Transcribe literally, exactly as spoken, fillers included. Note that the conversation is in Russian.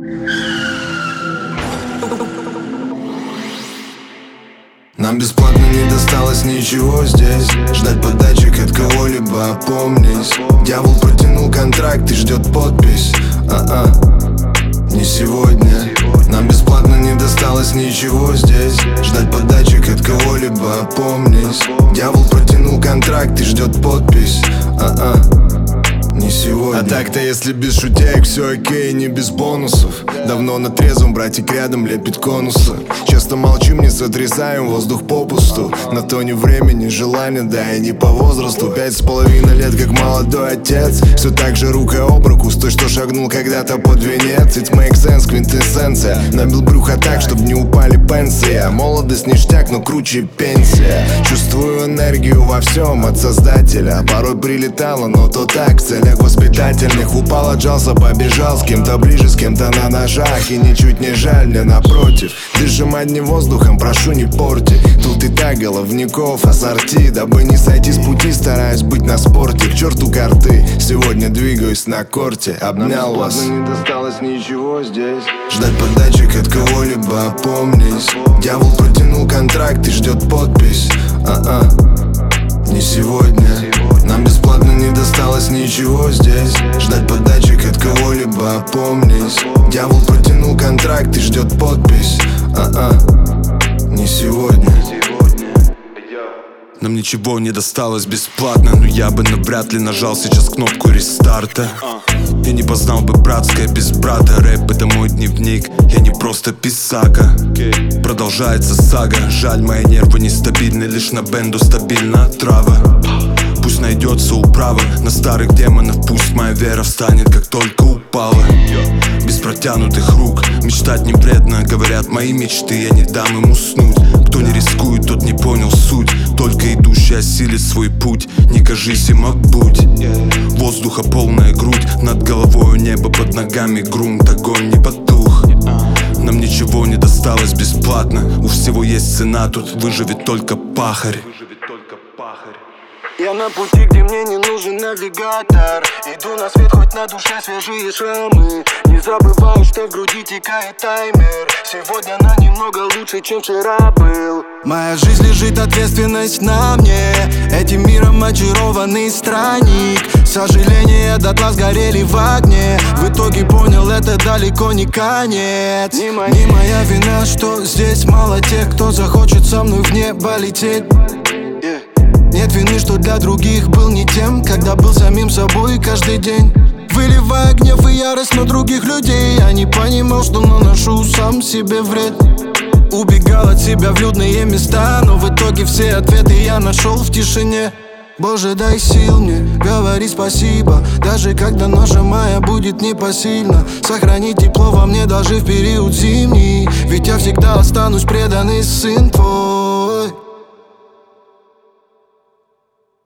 Нам бесплатно не досталось ничего здесь. Ждать подачек от кого-либо, опомнись. Дьявол протянул контракт и ждет подпись. А-а, не сегодня. Нам бесплатно не досталось ничего здесь. Ждать подачек от кого-либо, опомнись. Дьявол протянул контракт и ждет подпись. А-а, не сегодня. А так-то если без шутеек все окей, не без бонусов. Давно на трезвом братик рядом лепит конусы. Часто молчим, не сотрясаем воздух попусту. На то не времени, желания, да и не по возрасту. Пять с половиной лет, как молодой отец. Все так же рука об руку с той, что шагнул когда-то под венец. It makes sense, квинтэссенция. Набил брюхо так, чтоб не упали пенсии. Молодость ништяк, но круче пенсия. Чувствую энергию во всем от создателя. Порой прилетало, но то так, в целях воспитательных. Упал, отжался, побежал, с кем-то ближе, с кем-то на ножах. И ничуть не жаль, мне напротив. Дышим одним воздухом, прошу не порти. Тут и так головников ассорти. Дабы не сойти с пути, стараюсь быть на спорте. К черту карты, сегодня двигаюсь на корте. Обнял вас, не досталось ничего здесь. Ждать подачек от кого-либо, опомнись. Дьявол протянул контракт и ждет подпись. А-а, не сегодня. Нам бесплатно не досталось ничего здесь. Ждать подачек от кого-либо, опомнись. Дьявол протянул контракт и ждет подпись. А-а, не сегодня. Нам ничего не досталось бесплатно, но я бы навряд ли нажал сейчас кнопку рестарта. Я не познал бы братское без брата. Рэп — это мой дневник, я не просто писака. Продолжается сага, жаль, мои нервы нестабильны. Лишь на бенду стабильна трава. Пусть найдется управа на старых демонов. Пусть моя вера встанет, как только упала. Без протянутых рук мечтать не вредно. Говорят, мои мечты, я не дам им уснуть. Кто не рискует, тот не понял суть. Только идущий осилит свой путь. Не кажись им, а будь. Воздуха полная грудь, над головой небо, под ногами грунт. Огонь не потух. Нам ничего не досталось бесплатно. У всего есть цена, тут выживет только пахарь. Я на пути, где мне не нужен навигатор. Иду на свет, хоть на душе свежие шрамы. Не забываю, что в груди текает таймер. Сегодня она немного лучше, чем вчера был. Моя жизнь лежит, ответственность на мне. Этим миром очарованный странник. Сожаления дотла сгорели в огне. В итоге понял, это далеко не конец. Не, мо- не моя вина, что здесь мало тех, кто захочет со мной в небо лететь. Нет вины, что для других был не тем, когда был самим собой каждый день. Выливая гнев и ярость на других людей, я не понимал, что наношу сам себе вред. Убегал от себя в людные места, но в итоге все ответы я нашел в тишине. Боже, дай сил мне говори спасибо, даже когда наша моя будет непосильна. Сохрани тепло во мне даже в период зимний, ведь я всегда останусь преданный сын твой.